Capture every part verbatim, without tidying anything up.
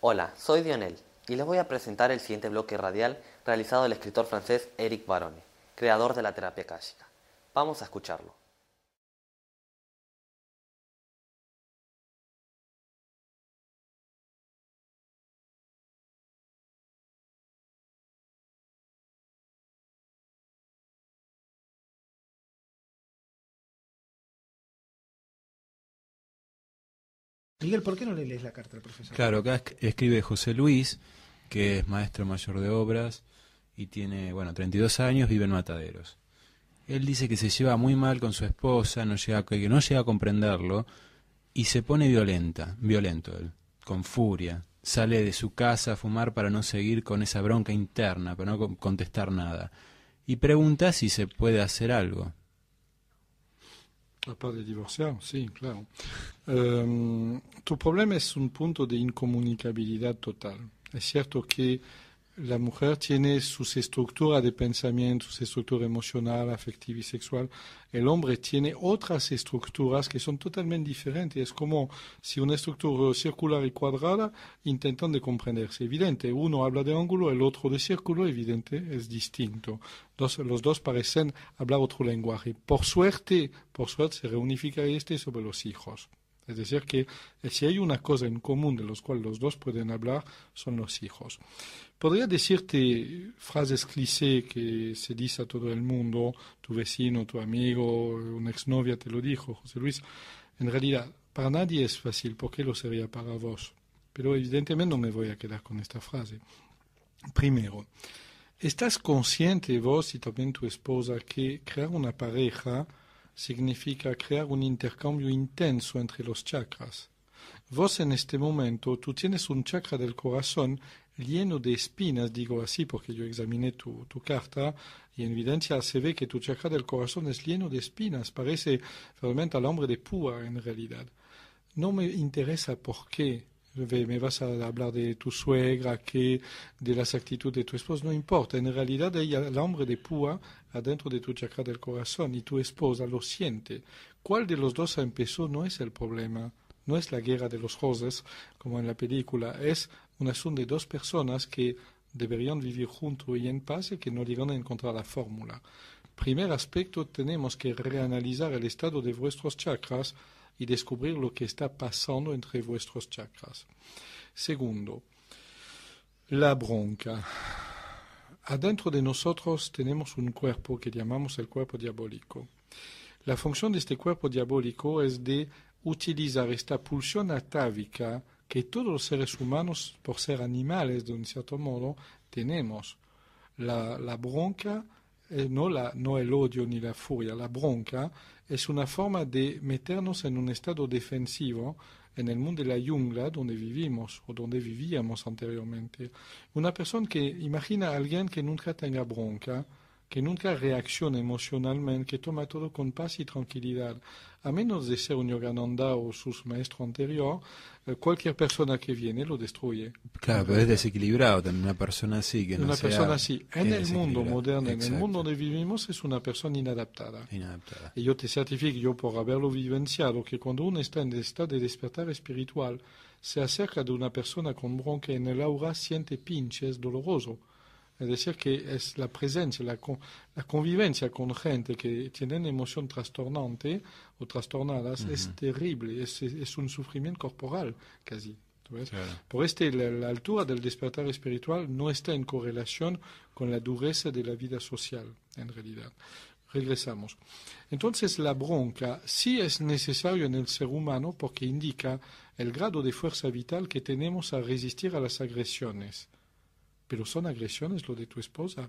Hola, soy Dionel y les voy a presentar el siguiente bloque radial realizado del escritor francés Éric Barone, creador de la terapia akáshica. Vamos a escucharlo. Miguel, ¿por qué no le lees la carta al profesor? Claro, acá escribe José Luis, que es maestro mayor de obras y tiene, bueno, treinta y dos años, vive en Mataderos. Él dice que se lleva muy mal con su esposa, no llega, que no llega a comprenderlo y se pone violenta, violento él, con furia. Sale de su casa a fumar para no seguir con esa bronca interna, para no contestar nada. Y pregunta si se puede hacer algo. A part de divorciar, sí, claro. Um, tu problema es un punto de incomunicabilidad total. Es cierto que la mujer tiene sus estructuras de pensamiento, su estructura emocional, afectiva y sexual. El hombre tiene otras estructuras que son totalmente diferentes. Es como si una estructura circular y cuadrada intentan de comprenderse. Evidente, uno habla de ángulo, el otro de círculo, evidente, es distinto. Los, los dos parecen hablar otro lenguaje. Por suerte, por suerte se reunifica este sobre los hijos. Es decir, que si hay una cosa en común de los cuales los dos pueden hablar, son los hijos. Podría decirte frases cliché que se dice a todo el mundo, tu vecino, tu amigo, una exnovia te lo dijo, José Luis. En realidad, para nadie es fácil, ¿por qué lo sería para vos? Pero evidentemente no me voy a quedar con esta frase. Primero, ¿estás consciente vos y también tu esposa que crear una pareja significa crear un intercambio intenso entre los chakras? Vos en este momento, tú tienes un chakra del corazón lleno de espinas, digo así porque yo examiné tu, tu carta y en evidencia se ve que tu chakra del corazón es lleno de espinas, parece realmente al hombre de púa en realidad. No me interesa por qué me vas a hablar de tu suegra, que de las actitudes de tu esposa, no importa. En realidad ella, el hombre de púa, adentro de tu chakra del corazón y tu esposa lo siente. ¿Cuál de los dos empezó? No es el problema. No es la guerra de los roses, como en la película. Es un asunto de dos personas que deberían vivir juntos y en paz y que no llegan a encontrar la fórmula. Primer aspecto, tenemos que reanalizar el estado de vuestros chakras y descubrir lo que está pasando entre vuestros chakras. Segundo, la bronca. Adentro de nosotros tenemos un cuerpo que llamamos el cuerpo diabólico. La función de este cuerpo diabólico es de utilizar esta pulsión atávica que todos los seres humanos, por ser animales de un cierto modo, tenemos. La, la bronca, eh, no, la, no el odio ni la furia, la bronca es una forma de meternos en un estado defensivo en el mundo de la jungla donde vivimos o donde vivíamos anteriormente. Una persona que imagina a alguien que nunca tenga bronca, que nunca reacciona emocionalmente, que toma todo con paz y tranquilidad. A menos de ser un Yogananda o su maestro anterior, eh, cualquier persona que viene lo destruye. Claro, pero es desequilibrado también una persona así. que no Una sea, persona así. En el mundo moderno, Exacto. en el mundo donde vivimos, es una persona inadaptada. Inadaptada. Y yo te certifico, yo por haberlo vivenciado, que cuando uno está en el estado de despertar espiritual, se acerca de una persona con bronca en el aura, siente pinches doloroso. Es decir, que es la presencia, la, con, la convivencia con gente que tienen emoción trastornante o trastornadas, uh-huh. es terrible, es, es un sufrimiento corporal casi. Claro. Por este, la, la altura del despertar espiritual no está en correlación con la dureza de la vida social, en realidad. Regresamos. Entonces, la bronca sí es necesario en el ser humano porque indica el grado de fuerza vital que tenemos a resistir a las agresiones. Pero son agresiones lo de tu esposa.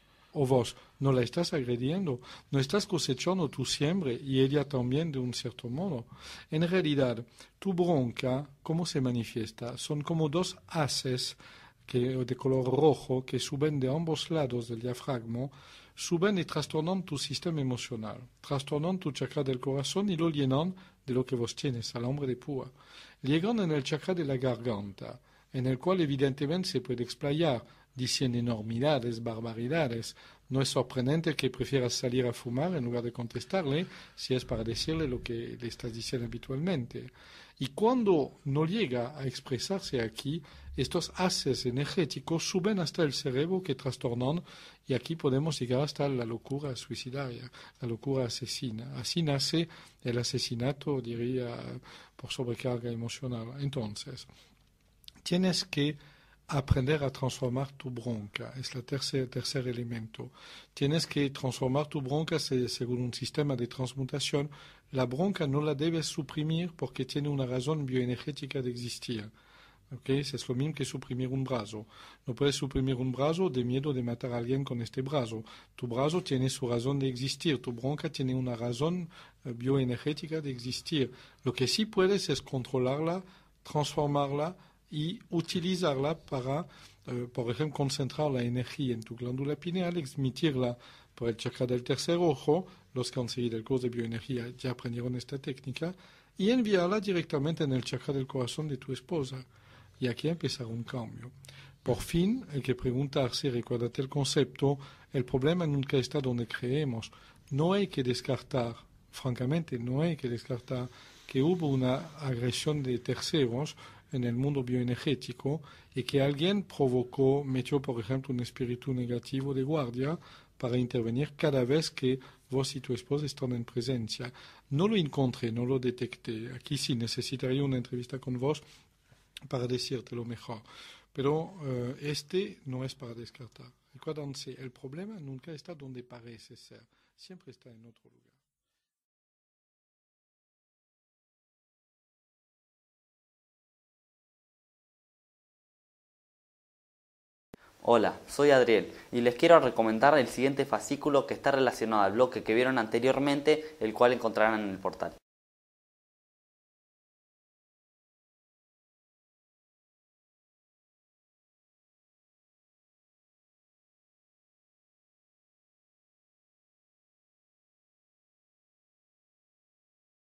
O vos no la estás agrediendo, no estás cosechando tu siembra y ella también de un cierto modo. En realidad, tu bronca, ¿cómo se manifiesta? Son como dos haces que, de color rojo que suben de ambos lados del diafragma, suben y trastornan tu sistema emocional, trastornan tu chakra del corazón y lo llenan de lo que vos tienes, al hombre de púa. Llegan en el chakra de la garganta, en el cual evidentemente se puede explayar diciendo enormidades, barbaridades. No es sorprendente que prefieras salir a fumar en lugar de contestarle si es para decirle lo que le estás diciendo habitualmente. Y cuando no llega a expresarse aquí, estos haces energéticos suben hasta el cerebro que trastornan y aquí podemos llegar hasta la locura suicidaria, la locura asesina. Así nace el asesinato, diría, por sobrecarga emocional. Entonces, tienes que aprender a transformar tu bronca, es el tercer, tercer elemento. Tienes que transformar tu bronca según un sistema de transmutación. La bronca no la debes suprimir porque tiene una razón bioenergética de existir. ¿Okay? Es lo mismo que suprimir un brazo. No puedes suprimir un brazo de miedo de matar a alguien con este brazo. Tu brazo tiene su razón de existir. Tu bronca tiene una razón uh, bioenergética de existir. Lo que sí puedes es controlarla, transformarla y utilizarla para, uh, por ejemplo, concentrar la energía en tu glándula pineal, emitirla por el chakra del tercer ojo. Los que han seguido el curso de bioenergía ya aprendieron esta técnica, y enviarla directamente en el chakra del corazón de tu esposa. Y aquí empezará un cambio. Por fin, hay que preguntarse, recuérdate el concepto, el problema nunca está donde creemos. No hay que descartar, francamente, no hay que descartar que hubo una agresión de terceros en el mundo bioenergético y que alguien provocó, metió, por ejemplo, un espíritu negativo de guardia para intervenir cada vez que vos y tu esposa están en presencia. No lo encontré, no lo detecté. Aquí sí necesitaría una entrevista con vos para decírtelo mejor. Pero uh, este no es para descartar. Recuérdense, el problema nunca está donde parece ser, siempre está en otro lugar. Hola, soy Adriel y les quiero recomendar el siguiente fascículo que está relacionado al bloque que vieron anteriormente, el cual encontrarán en el portal.